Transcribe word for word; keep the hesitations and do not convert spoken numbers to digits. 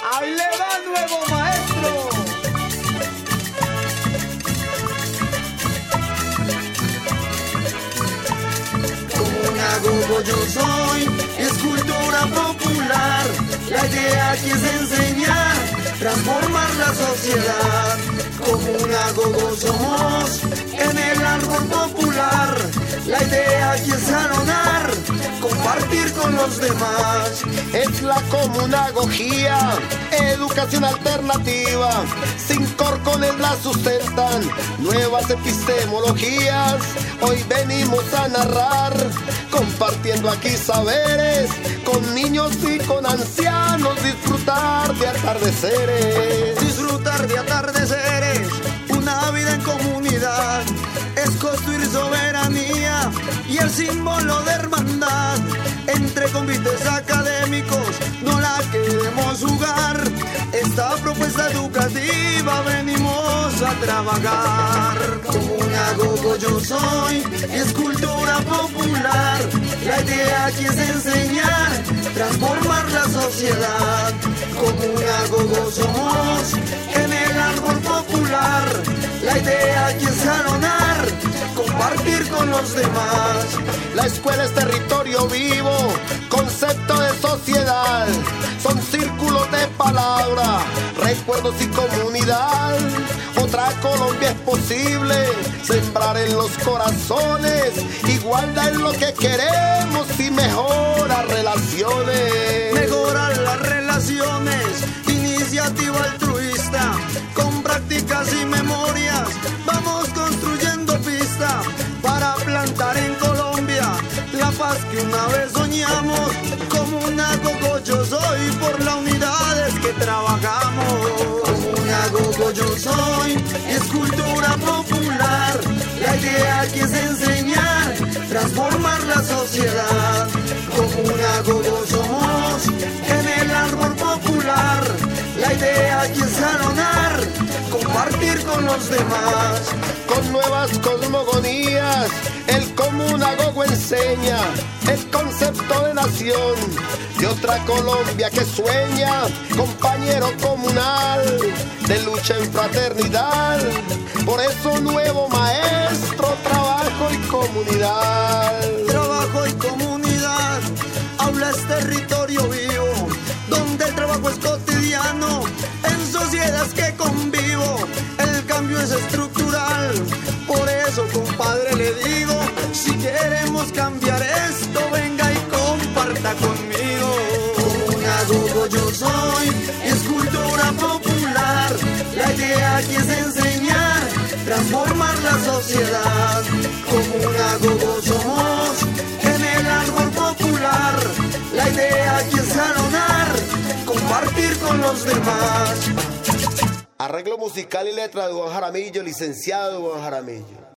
Ahí le va nuevo maestro. Como un agogo yo soy, es cultura popular. La idea aquí es enseñar, transformar la sociedad. Como un agogo somos en el árbol popular. La idea aquí es salonar, compartir con los demás. Es la comunagogía, educación alternativa. Cinco corcones la sustentan, nuevas epistemologías. Hoy venimos a narrar, compartiendo aquí saberes. Con niños y con ancianos, disfrutar de atardeceres. Disfrutar de atardeceres, una vida en comunidad. Es construir soberanía y el símbolo de hermandad. Entre convites académicos no la queremos jugar. Esta propuesta educativa venimos a trabajar. Como un agogo yo soy, es cultura popular. La idea aquí es enseñar, transformar la sociedad. Como un agogo somos en el árbol popular. La idea aquí es salonar, compartir con los demás. La escuela es territorio vivo, concepto de sociedad. Son círculos de palabra, recuerdos y comunidad. Otra Colombia es posible, sembrar en los corazones. Igualdad es lo que queremos y mejorar relaciones. Mejorar las relaciones, iniciativa altruista. Con prácticas y memorias vamos construyendo pista para plantar en Colombia la paz que una vez soñamos. Como un agogo yo soy, por la unidad es que trabajamos. Como un agogo yo soy, es cultura popular. La idea aquí es enseñar, transformar la sociedad. Como un agogo somos en el árbol popular. La idea aquí es salonar, compartir con los demás. Con nuevas cosmogonías, el comunagogo enseña el concepto de nación, de otra Colombia que sueña, compañero comunal, de lucha en fraternidad. Por eso nuevo maestro, trabajo y comunidad. Trabajo y comunidad, aula es territorio vivo, donde el trabajo es cotidiano, en sociedades que convivo. El cambio es estructural, por eso compadre le digo, si queremos cambiar esto, venga y comparta conmigo. Como un agogo yo soy, es cultura popular. La idea aquí es enseñar, transformar la sociedad. Como un agogo somos en el árbol popular. La idea aquí es salonar, compartir con los demás. Arreglo musical y letra de Juan Jaramillo, licenciado Juan Jaramillo.